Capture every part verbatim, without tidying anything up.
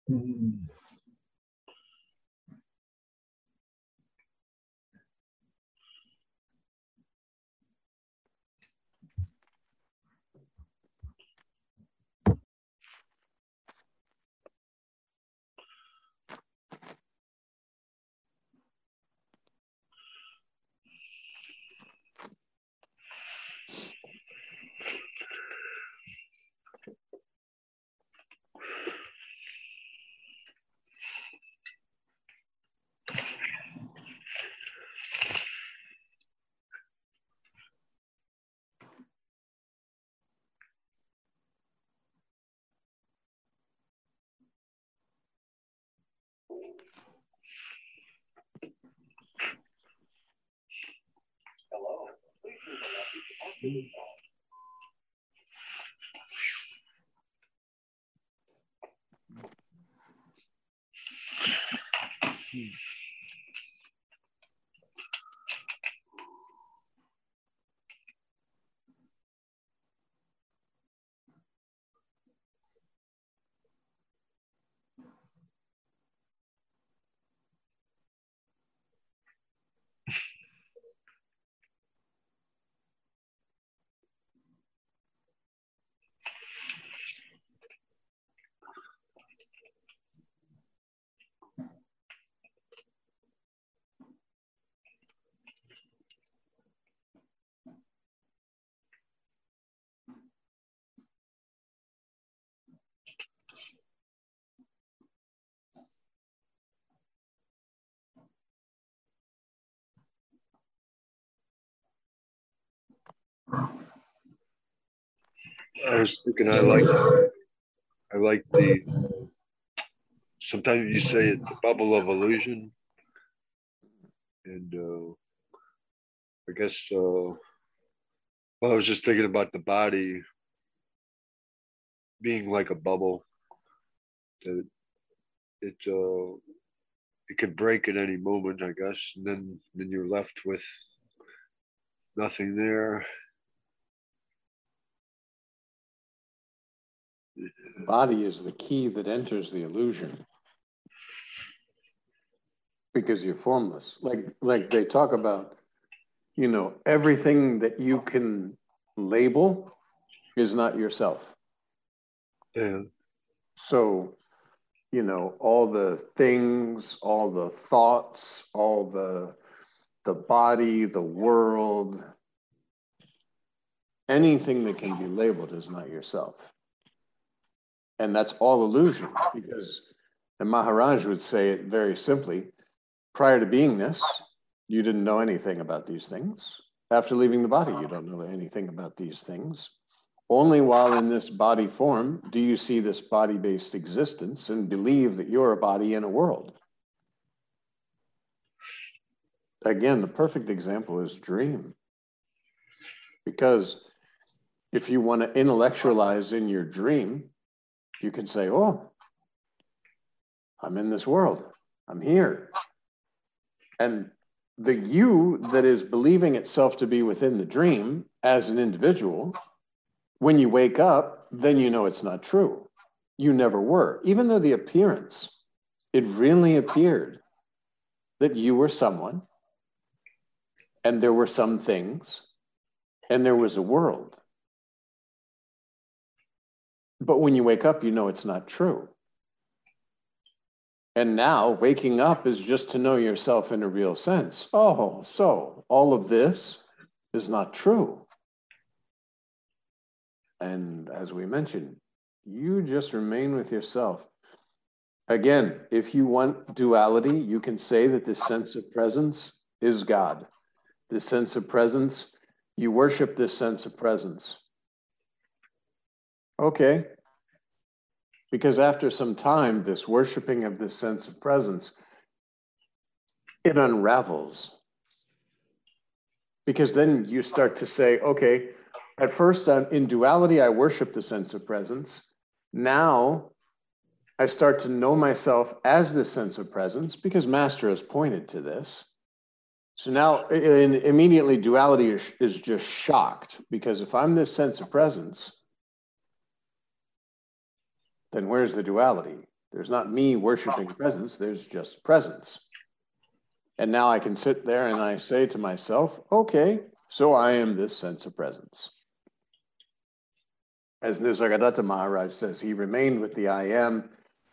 Mm. Hello. Please leave a message after the tone. I was thinking I like I like the sometimes you say it's the bubble of illusion, and uh, I guess uh, well, I was just thinking about the body being like a bubble. That it uh, it could break at any moment, I guess, and then then you're left with nothing there. The body is the key that enters the illusion because you're formless. Like like they talk about, you know, everything that you can label is not yourself. Yeah. So, you know, all the things, all the thoughts, all the the body, the world, anything that can be labeled is not yourself. And that's all illusion, because the Maharaj would say it very simply, prior to beingness, you didn't know anything about these things. After leaving the body, you don't know anything about these things. Only while in this body form do you see this body-based existence and believe that you're a body in a world. Again, the perfect example is dream. Because if you want to intellectualize in your dream, you can say, oh, I'm in this world. I'm here. And the you that is believing itself to be within the dream as an individual, when you wake up, then you know it's not true. You never were. Even though the appearance, it really appeared that you were someone, and there were some things, and there was a world. But when you wake up, you know it's not true. And now waking up is just to know yourself in a real sense. Oh, so all of this is not true. And as we mentioned, you just remain with yourself. Again, if you want duality, you can say that this sense of presence is God. This sense of presence, you worship this sense of presence. Okay. Because after some time, this worshiping of this sense of presence, it unravels. Because then you start to say, okay, at first I'm in duality, I worship the sense of presence. Now I start to know myself as the sense of presence because Master has pointed to this. So now in, immediately duality is, is just shocked, because if I'm this sense of presence, then where's the duality? There's not me worshiping presence, there's just presence. And now I can sit there and I say to myself, okay, so I am this sense of presence. As Nisargadatta Maharaj says, he remained with the I am.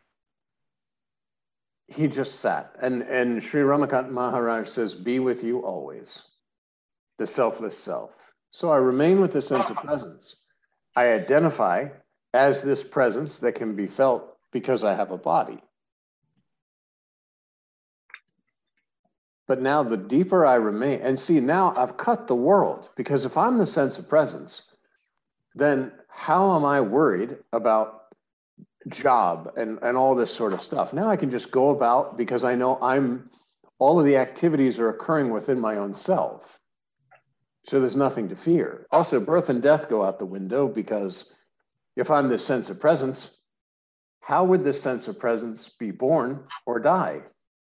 He just sat. And, and Sri Ramakant Maharaj says, be with you always, the selfless self. So I remain with the sense of presence. I identify as this presence that can be felt because I have a body. But now the deeper I remain, and see, now I've cut the world, because if I'm the sense of presence, then how am I worried about job and, and all this sort of stuff? Now I can just go about because I know I'm, all of the activities are occurring within my own self. So there's nothing to fear. Also, birth and death go out the window, because if I'm this sense of presence, how would this sense of presence be born or die?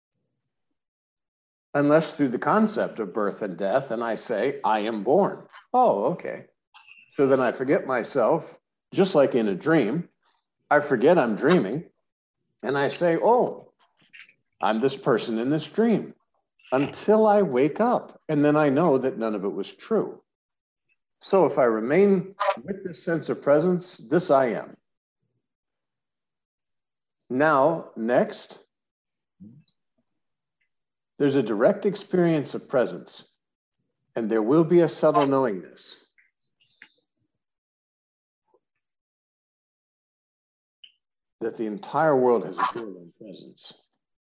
Unless through the concept of birth and death, and I say, I am born. Oh, okay. So then I forget myself, just like in a dream. I forget I'm dreaming, and I say, oh, I'm this person in this dream, until I wake up, and then I know that none of it was true. So if I remain with this sense of presence, this I am. Now, next, there's a direct experience of presence, and there will be a subtle knowingness. That the entire world has appeared in presence.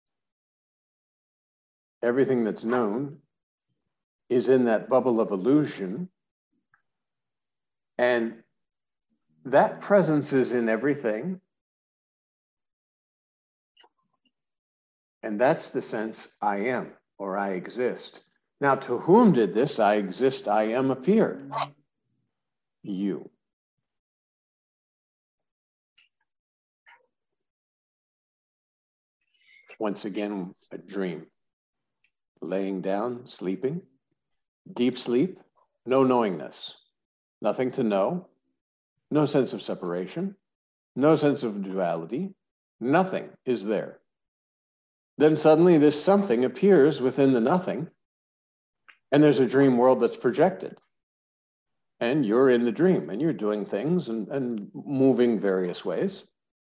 Everything that's known is in that bubble of illusion, and that presence is in everything. And that's the sense I am, or I exist. Now, to whom did this I exist, I am appear? You. Once again, a dream. Laying down, sleeping, deep sleep, no knowingness, nothing to know, no sense of separation, no sense of duality, nothing is there. Then suddenly this something appears within the nothing, and there's a dream world that's projected. And you're in the dream, and you're doing things and, and moving various ways.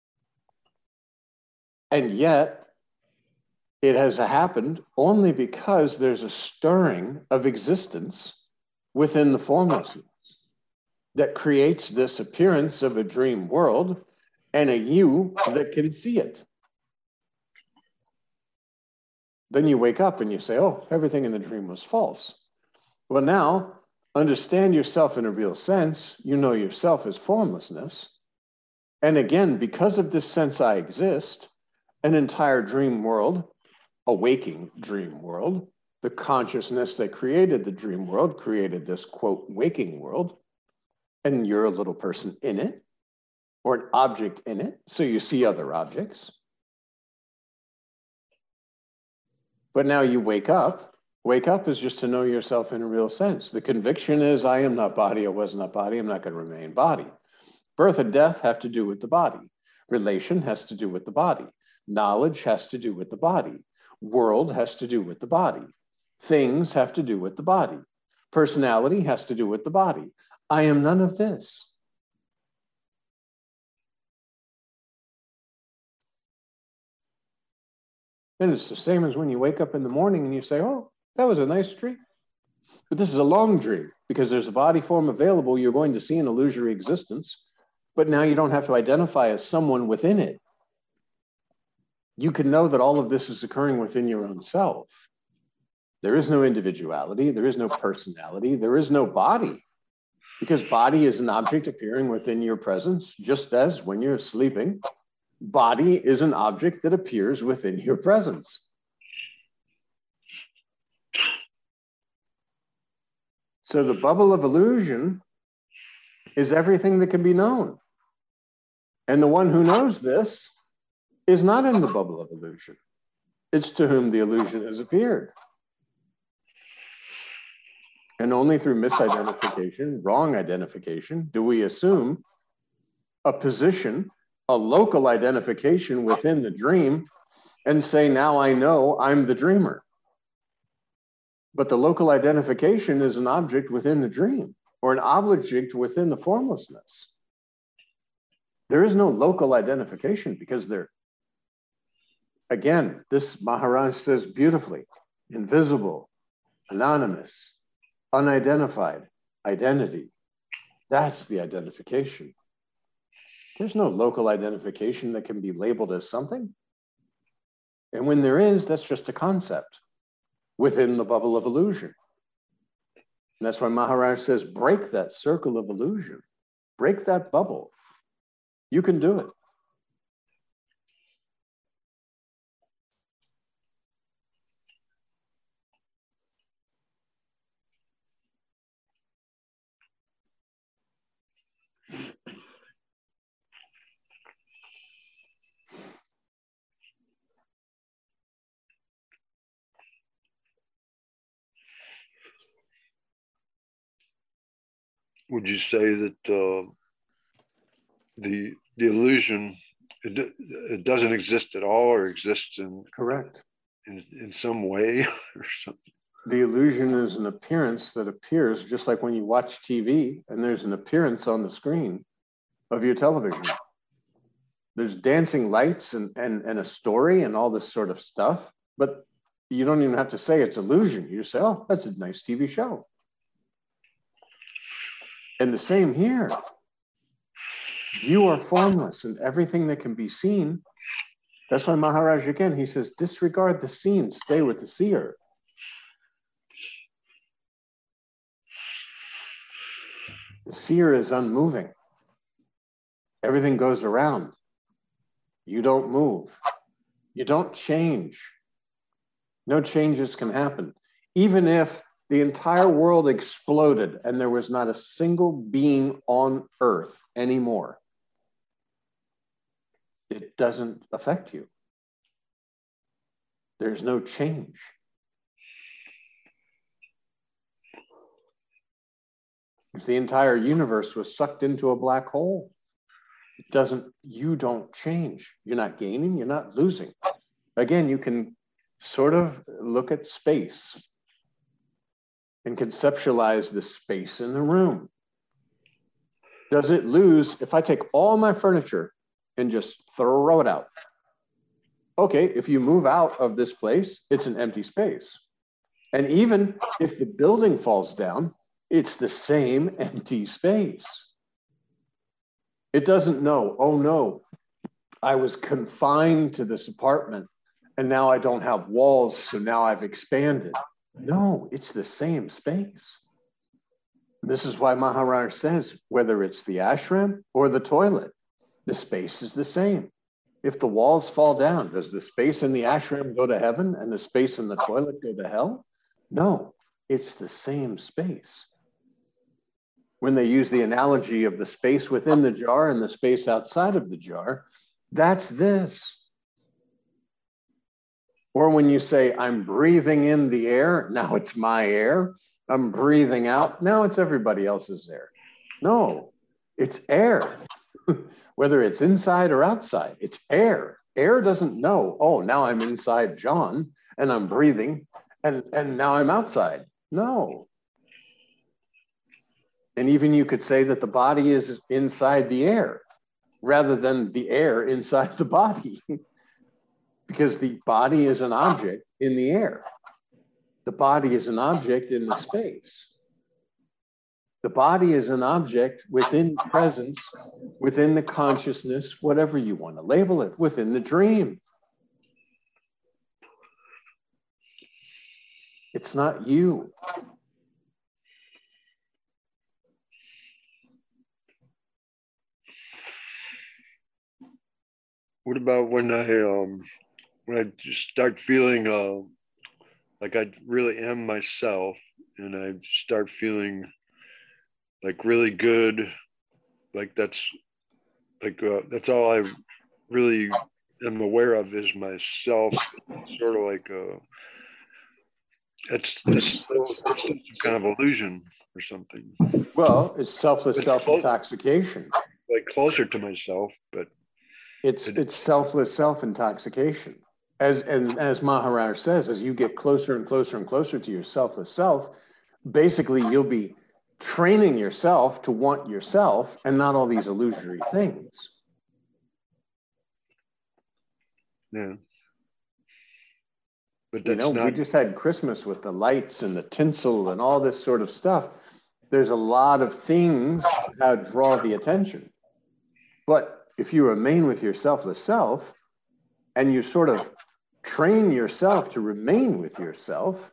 And yet, it has happened only because there's a stirring of existence within the formlessness that creates this appearance of a dream world and a you that can see it. Then you wake up and you say, oh, everything in the dream was false. Well, now, understand yourself in a real sense. You know yourself as formlessness. And again, because of this sense I exist, an entire dream world, a waking dream world, the consciousness that created the dream world created this, quote, waking world, and you're a little person in it, or an object in it, so you see other objects. But now you wake up. Wake up is just to know yourself in a real sense. The conviction is, I am not body, I was not body, I'm not going to remain body. Birth and death have to do with the body. Relation has to do with the body. Knowledge has to do with the body. World has to do with the body. Things have to do with the body. Personality has to do with the body. I am none of this. And it's the same as when you wake up in the morning and you say, oh, that was a nice dream. But this is a long dream because there's a body form available. You're going to see an illusory existence, but now you don't have to identify as someone within it. You can know that all of this is occurring within your own self. There is no individuality. There is no personality. There is no body, because body is an object appearing within your presence, just as when you're sleeping, body is an object that appears within your presence. So the bubble of illusion is everything that can be known. And the one who knows this is not in the bubble of illusion. It's to whom the illusion has appeared. And only through misidentification, wrong identification, do we assume a position a local identification within the dream and say, now I know I'm the dreamer. But the local identification is an object within the dream or an object within the formlessness. There is no local identification because they're, again, this Maharaj says beautifully, invisible, anonymous, unidentified, identity. That's the identification. There's no local identification that can be labeled as something. And when there is, that's just a concept within the bubble of illusion. And that's why Maharaj says, break that circle of illusion, break that bubble. You can do it. Would you say that uh, the the illusion it, it doesn't exist at all, or exists in Correct. in, in some way or something? The illusion is an appearance that appears just like when you watch T V and there's an appearance on the screen of your television. There's dancing lights and, and, and a story and all this sort of stuff, but you don't even have to say it's illusion. You just say, oh, that's a nice T V show. And the same here. You are formless, and everything that can be seen. That's why Maharaj, again, he says, disregard the seen, stay with the seer. The seer is unmoving. Everything goes around. You don't move. You don't change. No changes can happen. Even if the entire world exploded and there was not a single being on earth anymore, it doesn't affect you. There's no change. If the entire universe was sucked into a black hole, it doesn't, you don't change. You're not gaining, you're not losing. Again, you can sort of look at space and conceptualize the space in the room. Does it lose if I take all my furniture and just throw it out? Okay, if you move out of this place, it's an empty space. And even if the building falls down, it's the same empty space. It doesn't know, oh no, I was confined to this apartment and now I don't have walls, so now I've expanded. No, it's the same space. This is why Maharaj says, whether it's the ashram or the toilet, the space is the same. If the walls fall down, does the space in the ashram go to heaven and the space in the toilet go to hell? No, it's the same space. When they use the analogy of the space within the jar and the space outside of the jar, that's this. Or when you say, I'm breathing in the air, now it's my air. I'm breathing out, now it's everybody else's air. No, it's air. Whether it's inside or outside, it's air. Air doesn't know, oh, now I'm inside John and I'm breathing and, and now I'm outside. No. And even you could say that the body is inside the air rather than the air inside the body. Because the body is an object in the air. The body is an object in the space. The body is an object within presence, within the consciousness, whatever you want to label it, within the dream. It's not you. What about when I um when I just start feeling uh like I really am myself, and I start feeling like really good, like that's like uh, that's all I really am aware of is myself. It's sort of like a it's it's still, it's still some kind of illusion or something. Well, it's selfless It's self-intoxication. Like closer to myself, but It's it's selfless self-intoxication. As and as Maharaj says, as you get closer and closer and closer to your selfless self, basically you'll be training yourself to want yourself and not all these illusory things. Yeah. But You that's know, not, we just had Christmas with the lights and the tinsel and all this sort of stuff. There's a lot of things that draw the attention. But if you remain with your selfless self and you sort of train yourself to remain with yourself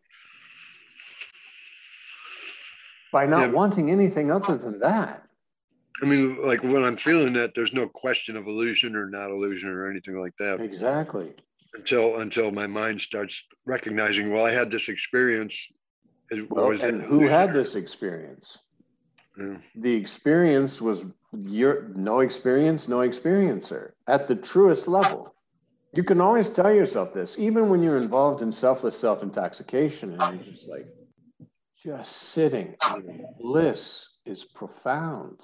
by not yeah, wanting anything other than that. I mean, like when I'm feeling that, there's no question of illusion or not illusion or anything like that. Exactly. Until until my mind starts recognizing, well, I had this experience. Well, Was and that who had illusion? this experience? Yeah. The experience was your no experience, no experiencer at the truest level. You can always tell yourself this, even when you're involved in selfless self-intoxication and you're just like, just sitting. Bliss is profound.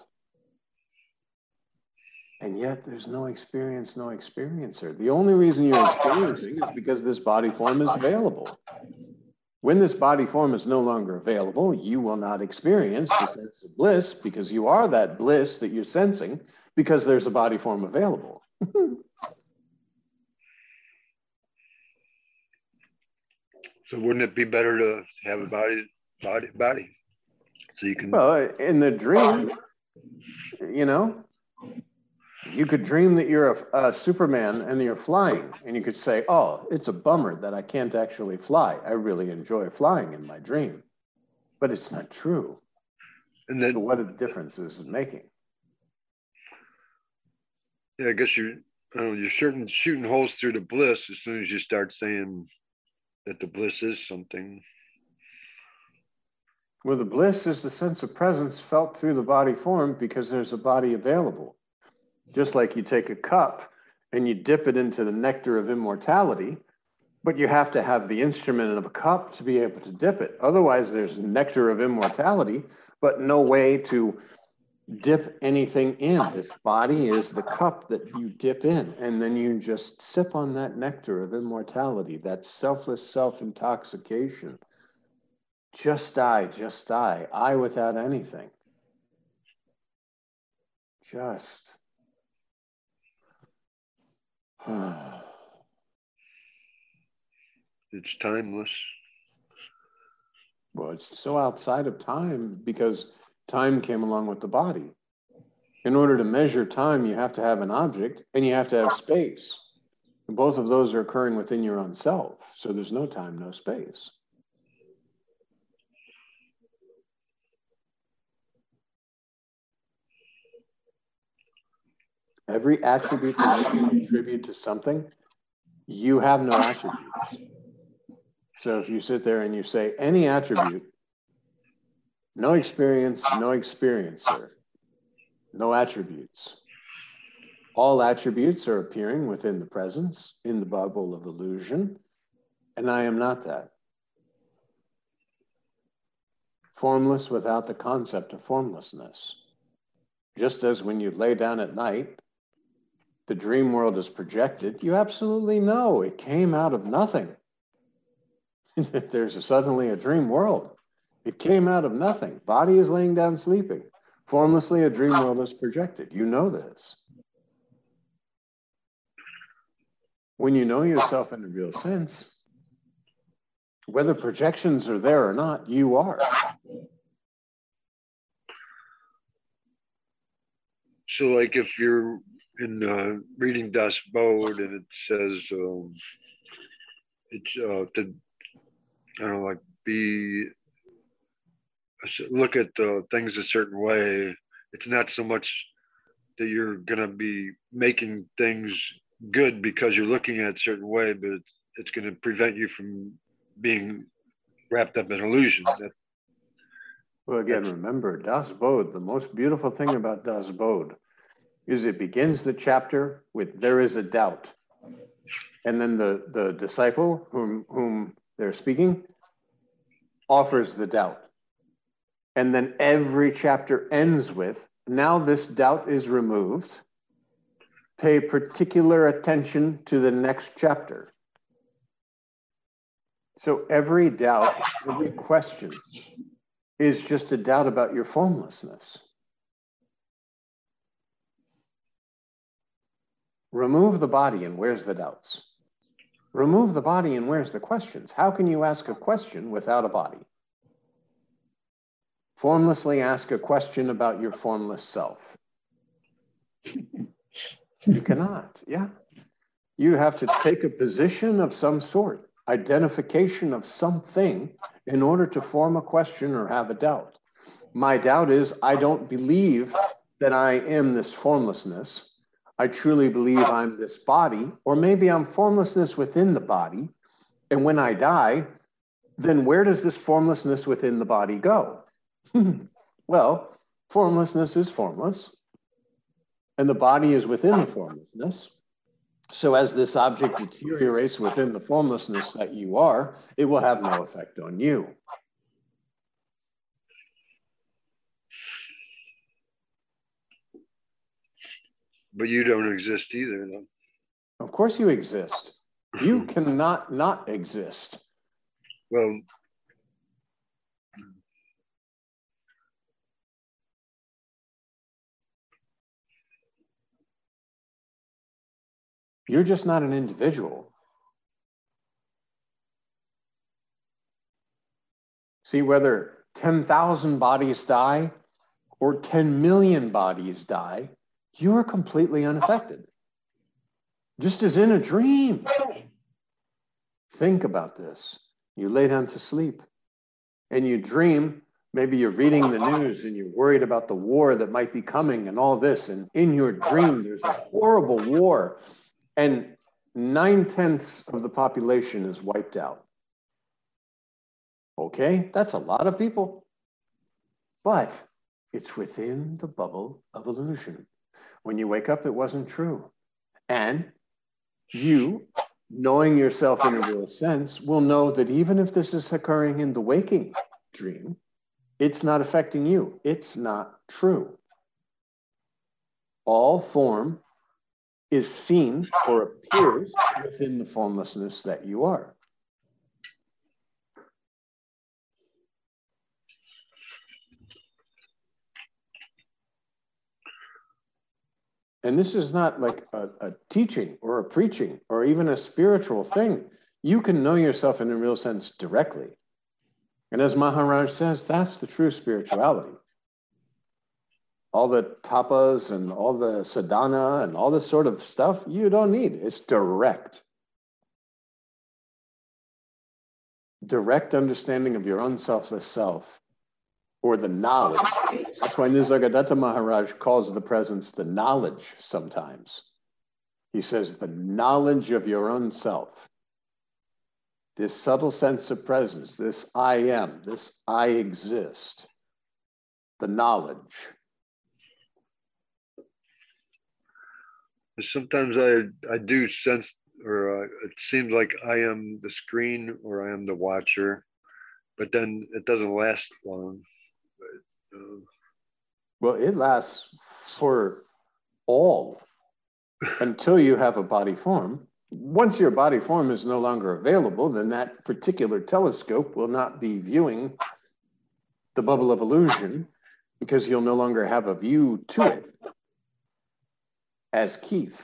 And yet there's no experience, no experiencer. The only reason you're experiencing is because this body form is available. When this body form is no longer available, you will not experience the sense of bliss because you are that bliss that you're sensing because there's a body form available. So wouldn't it be better to have a body, body, body, so you can? Well, in the dream, you know, you could dream that you're a, a Superman and you're flying, and you could say, "Oh, it's a bummer that I can't actually fly. I really enjoy flying in my dream," but it's not true. And then, so what a difference is it making? Yeah, I guess you, I don't know, you're certain shooting holes through the bliss as soon as you start saying that the bliss is something. Well, the bliss is the sense of presence felt through the body form because there's a body available. Just like you take a cup and you dip it into the nectar of immortality, but you have to have the instrument of a cup to be able to dip it. Otherwise, there's nectar of immortality, but no way to dip anything in. This body is the cup that you dip in, and then you just sip on that nectar of immortality, that selfless self-intoxication. Just I, just I, I without anything. Just. It's timeless. Well, it's so outside of time because time came along with the body. In order to measure time, you have to have an object and you have to have space. And both of those are occurring within your own self. So there's no time, no space. Every attribute that you can attribute to something, you have no attributes. So if you sit there and you say any attribute, no experience, no experiencer, no attributes. All attributes are appearing within the presence, in the bubble of illusion, and I am not that. Formless without the concept of formlessness. Just as when you lay down at night, the dream world is projected, you absolutely know it came out of nothing. There's a, suddenly a dream world. It came out of nothing. Body is laying down sleeping. Formlessly, a dream world is projected. You know this. When you know yourself in a real sense, whether projections are there or not, you are. So like if you're in uh, reading Das Bodh and it says um, it's uh, to, I don't know, like be, look at uh, things a certain way. It's not so much that you're going to be making things good because you're looking at a certain way, but it's, it's going to prevent you from being wrapped up in illusion. That, well, again, remember, Das Bodh, the most beautiful thing about Das Bodh is it begins the chapter with there is a doubt. And then the, the disciple whom, whom they're speaking offers the doubt. And then every chapter ends with, now this doubt is removed. pay particular attention to the next chapter. So every doubt, every question is just a doubt about your formlessness. Remove the body and where's the doubts? Remove the body and where's the questions? How can you ask a question without a body? Formlessly ask a question about your formless self. You cannot, yeah. You have to take a position of some sort, identification of something in order to form a question or have a doubt. My doubt is I don't believe that I am this formlessness. I truly believe I'm this body, or maybe I'm formlessness within the body. And when I die, then where does this formlessness within the body go? Well, formlessness is formless, and the body is within the formlessness. So as this object deteriorates within the formlessness that you are, it will have no effect on you. But you don't exist either, though. Of course you exist. You cannot not exist. Well, You're just not an individual. See, whether ten thousand bodies die or ten million bodies die, you are completely unaffected. Just as in a dream. Think about this. You lay down to sleep and you dream. Maybe you're reading the news and you're worried about the war that might be coming and all this. And in your dream, there's a horrible war. And nine-tenths of the population is wiped out. Okay, that's a lot of people. But it's within the bubble of illusion. When you wake up, it wasn't true. And you, knowing yourself in a real sense, will know that even if this is occurring in the waking dream, it's not affecting you. It's not true. All form is seen or appears within the formlessness that you are. And this is not like a, a teaching or a preaching or even a spiritual thing. You can know yourself in a real sense directly. And as Maharaj says, that's the true spirituality. All the tapas and all the sadhana and all this sort of stuff, you don't need. It's direct. Direct understanding of your own selfless self, or the knowledge. That's why Nisargadatta Maharaj calls the presence the knowledge sometimes. He says the knowledge of your own self. This subtle sense of presence, this I am, this I exist, the knowledge. sometimes I I do sense, or uh, it seems like I am the screen or I am the watcher, but then it doesn't last long. But, uh, well, it lasts for all until you have a body form. Once your body form is no longer available, then that particular telescope will not be viewing the bubble of illusion because you'll no longer have a view to it as Keith.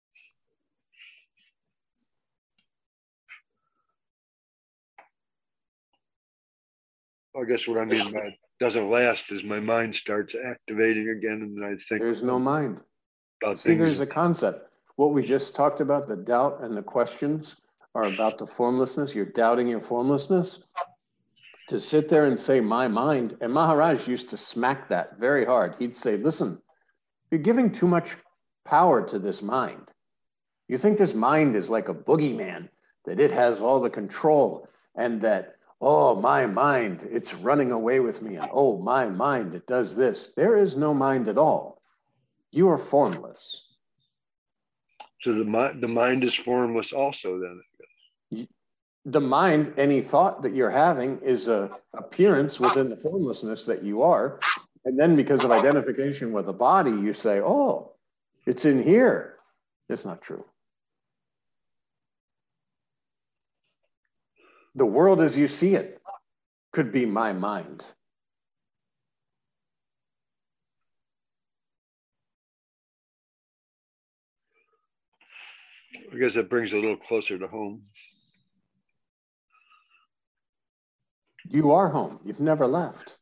I guess what I mean by it doesn't last is my mind starts activating again, and I think There's no mind. about See, things. there's a concept. What we just talked about, the doubt and the questions are about the formlessness. You're doubting your formlessness. To sit there and say, my mind, and Maharaj used to smack that very hard. He'd say, listen, you're giving too much power to this mind. You think this mind is like a boogeyman, that it has all the control, and that, oh, my mind, it's running away with me, and oh, my mind, it does this. There is no mind at all. You are formless. So the mind, the mind is formless also then. The mind, any thought that you're having is a appearance within the formlessness that you are. And then because of identification with the body, you say, oh, it's in here. It's not true. The world as you see it could be my mind. I guess that brings it a little closer to home. You are home. You've never left.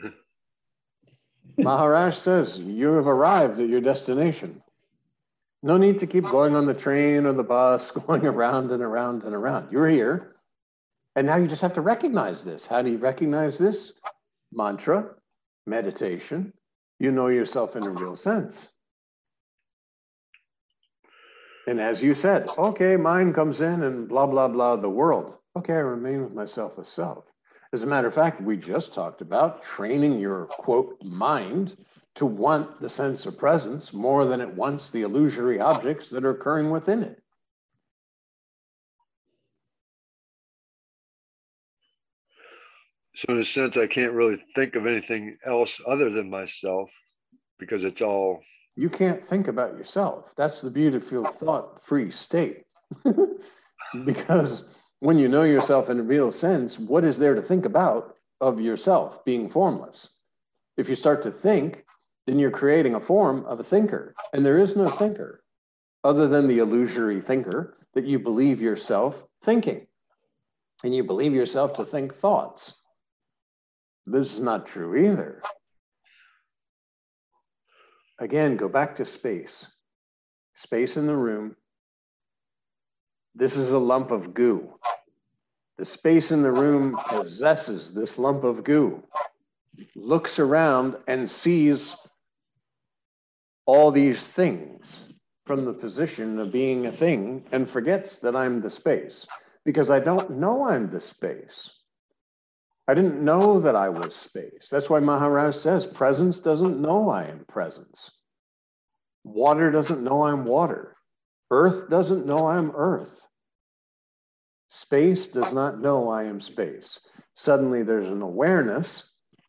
Maharaj says you have arrived at your destination. No need to keep going on the train or the bus, going around and around and around. You're here. And now you just have to recognize this. How do you recognize this? Mantra, meditation. You know yourself in a real sense. And as you said, okay, mind comes in and blah, blah, blah, the world. Okay, I remain with myself as self. As a matter of fact, we just talked about training your, quote, mind to want the sense of presence more than it wants the illusory objects that are occurring within it. So in a sense, I can't really think of anything else other than myself because it's all... You can't think about yourself. That's the beautiful thought-free state. Because when you know yourself in a real sense, what is there to think about of yourself being formless? If you start to think, then you're creating a form of a thinker. And there is no thinker other than the illusory thinker that you believe yourself thinking. And you believe yourself to think thoughts. This is not true either. Again, go back to space. Space in the room. This is a lump of goo. The space in the room possesses this lump of goo. Looks around and sees all these things from the position of being a thing and forgets that I'm the space because I don't know I'm the space. I didn't know that I was space. That's why Maharaj says presence doesn't know I am presence. Water doesn't know I'm water. Earth doesn't know I'm earth. Space does not know I am space. Suddenly there's an awareness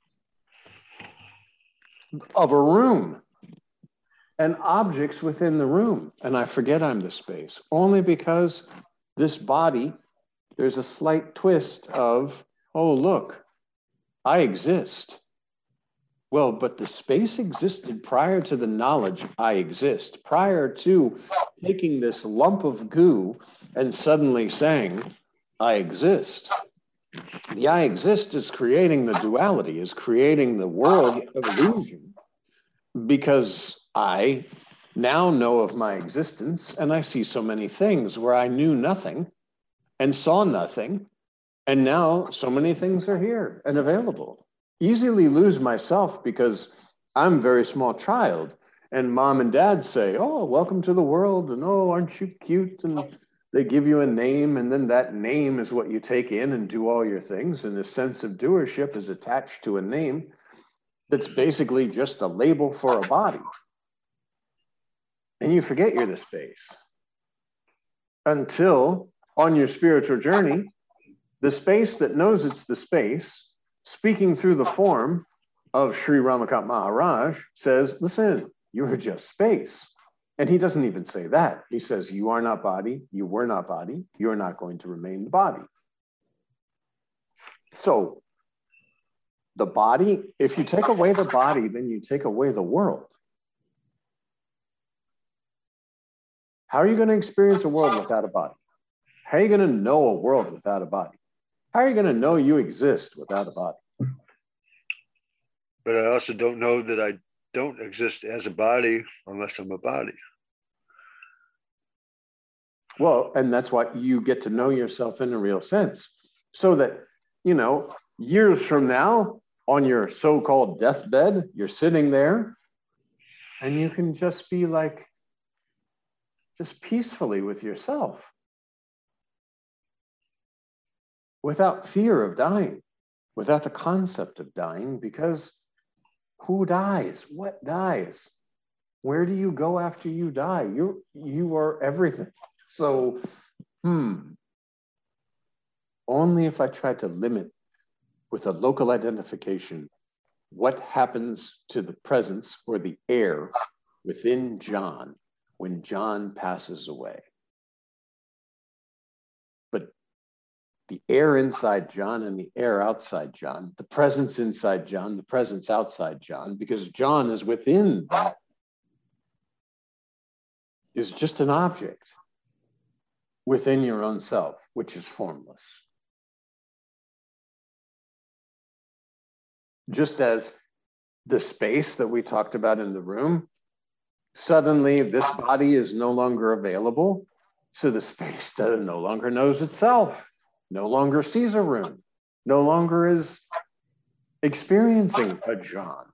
of a room and objects within the room. And I forget I'm the space only because this body, there's a slight twist of, oh, look, I exist. Well, but the space existed prior to the knowledge I exist, prior to taking this lump of goo and suddenly saying, I exist. The I exist is creating the duality, is creating the world of illusion, because I now know of my existence and I see so many things where I knew nothing and saw nothing. And now so many things are here and available. Easily lose myself because I'm a very small child and mom and dad say, oh, welcome to the world. And oh, aren't you cute? And they give you a name and then that name is what you take in and do all your things. And the sense of doership is attached to a name that's basically just a label for a body. And you forget you're the space until on your spiritual journey, the space that knows it's the space, speaking through the form of Sri Ramakant Maharaj, says, listen, you are just space. And he doesn't even say that. He says, you are not body, you were not body, you are not going to remain the body. So the body, if you take away the body, then you take away the world. How are you going to experience a world without a body? How are you going to know a world without a body? How are you going to know you exist without a body? But I also don't know that I don't exist as a body unless I'm a body. Well, and that's why you get to know yourself in a real sense. So that, you know, years from now, on your so-called deathbed, you're sitting there and you can just be like, just peacefully with yourself. Without fear of dying, without the concept of dying, because who dies? What dies? Where do you go after you die? You you are everything. So, hmm, only if I try to limit with a local identification what happens to the presence or the air within John when John passes away. But the air inside John and the air outside John, the presence inside John, the presence outside John, because John is within that, is just an object within your own self, which is formless. Just as the space that we talked about in the room, suddenly this body is no longer available, so the space does, no longer knows itself, no longer sees a room, no longer is experiencing a John.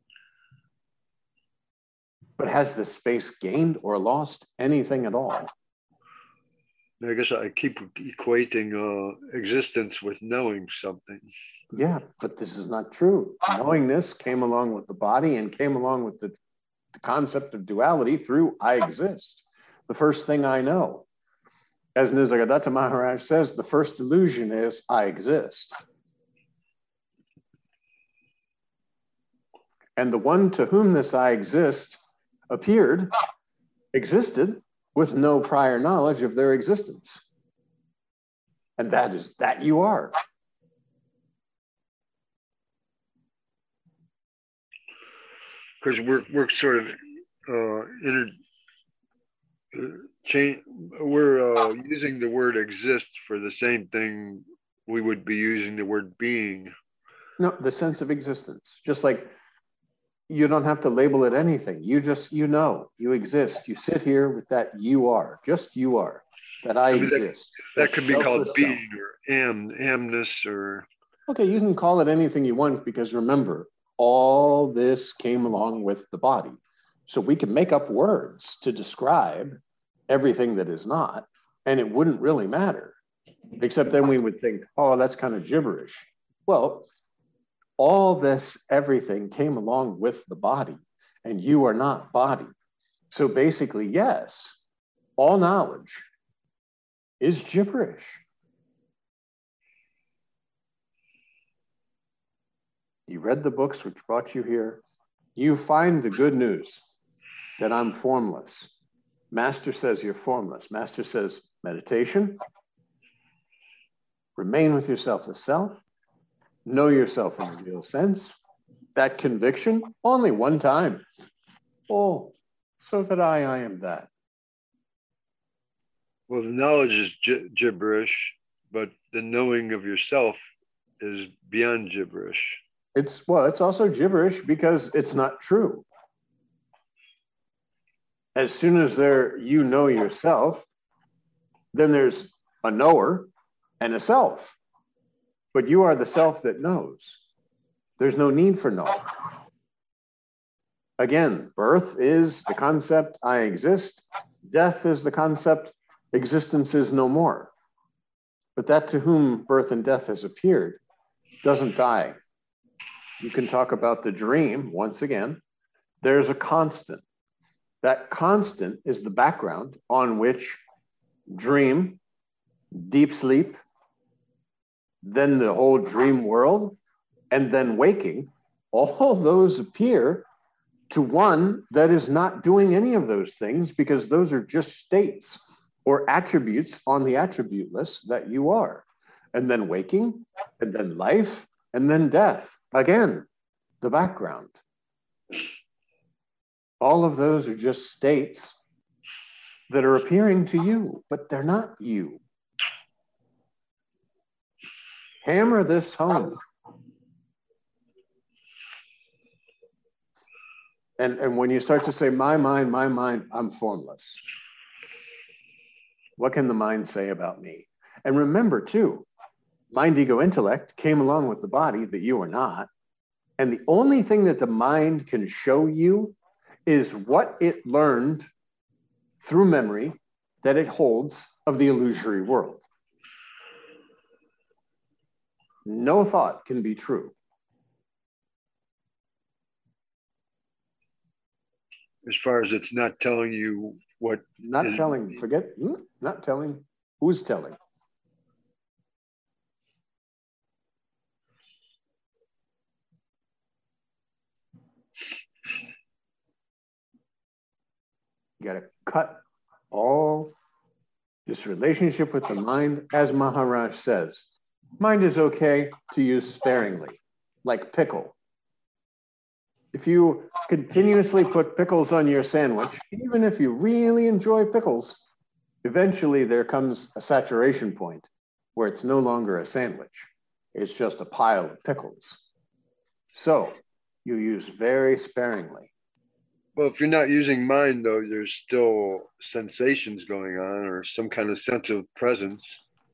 But has the space gained or lost anything at all? I guess I keep equating uh, existence with knowing something. Yeah, but this is not true. Knowingness came along with the body and came along with the, the concept of duality through I exist. The first thing I know. As Nisargadatta Maharaj says, the first illusion is I exist. And the one to whom this I exist appeared, existed with no prior knowledge of their existence. And that is that you are. Because we're we're sort of uh, inter uh, change. We're uh, using the word exist for the same thing we would be using the word being. No, the sense of existence. Just like you don't have to label it anything. You just, you know, you exist. You sit here with that you are, just you are, that I, I mean, exist. That, that could be called being self. Or am, amness or. Okay, you can call it anything you want because remember, all this came along with the body. So we can make up words to describe everything that is not, and it wouldn't really matter. Except then we would think, oh, that's kind of gibberish. Well, all this, everything came along with the body, and you are not body. So basically, yes, all knowledge is gibberish. You read the books which brought you here. You find the good news that I'm formless. Master says you're formless. Master says meditation, remain with yourself as self, know yourself in a real sense. That conviction, only one time. Oh, so that I, I am that. Well, the knowledge is gi- gibberish, but the knowing of yourself is beyond gibberish. It's, well, it's also gibberish because it's not true. As soon as there you know yourself, then there's a knower and a self. But you are the self that knows. There's no need for knowing. Again, birth is the concept I exist. Death is the concept existence is no more. But that to whom birth and death has appeared doesn't die. You can talk about the dream once again. There's a constant. That constant is the background on which dream, deep sleep, then the whole dream world, and then waking, all those appear to one that is not doing any of those things because those are just states or attributes on the attribute list that you are. And then waking, and then life, and then death. Again, the background. All of those are just states that are appearing to you, but they're not you. Hammer this home. And, and when you start to say, my mind, my mind, I'm formless. What can the mind say about me? And remember too, mind, ego, intellect came along with the body that you are not. And the only thing that the mind can show you is what it learned through memory that it holds of the illusory world. No thought can be true. As far as it's not telling you what... Not is, telling, forget, not telling, who's telling? You got to cut all this relationship with the mind. As Maharaj says, mind is okay to use sparingly, like pickle. If you continuously put pickles on your sandwich, even if you really enjoy pickles, eventually there comes a saturation point where it's no longer a sandwich. It's just a pile of pickles. So you use very sparingly. Well, if you're not using mind, though, there's still sensations going on or some kind of sense of presence.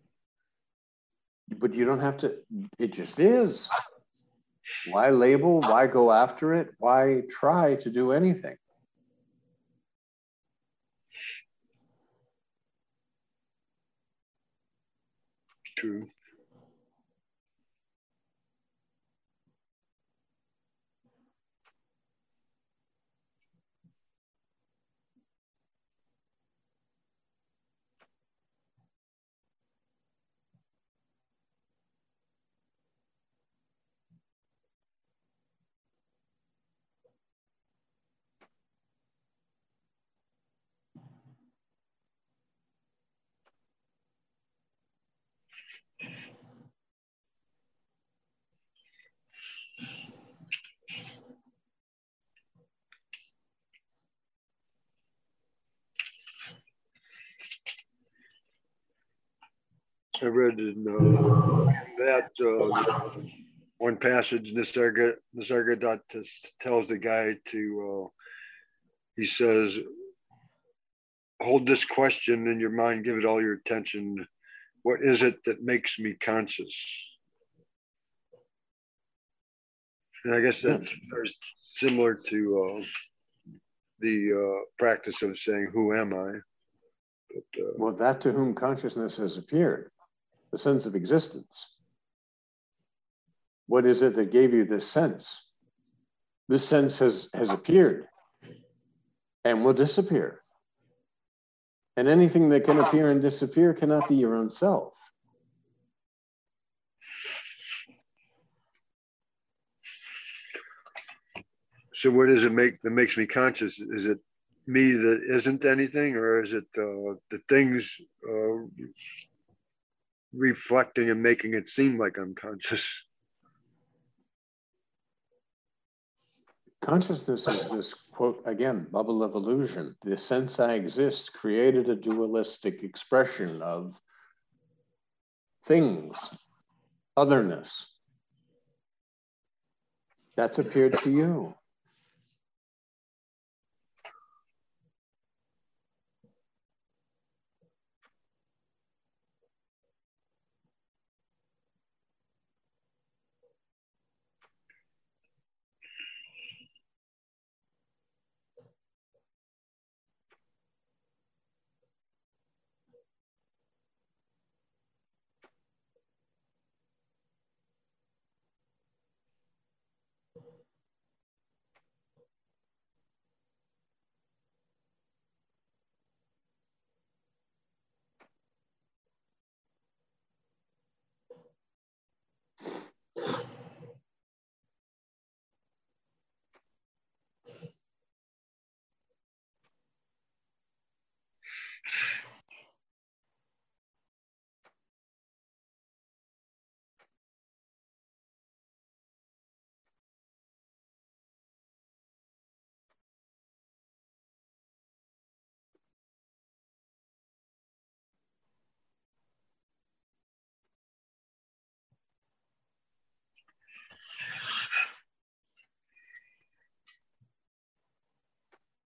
But you don't have to, it just is. Why label? Why go after it? Why try to do anything? True. I read in uh, that uh, one passage, Nisarga Nisargadatta tells the guy to, uh, he says, hold this question in your mind, give it all your attention. What is it that makes me conscious? And I guess that's very similar to uh, the uh, practice of saying, who am I? But, uh, well, that to whom consciousness has appeared, the sense of existence. What is it that gave you this sense? This sense has, has appeared and will disappear. And anything that can appear and disappear cannot be your own self. So what does it make that makes me conscious? Is it me that isn't anything, or is it uh, the things uh, reflecting and making it seem like I'm conscious? Consciousness is this, quote, again, bubble of illusion. The sense I exist created a dualistic expression of things, otherness. That's appeared to you.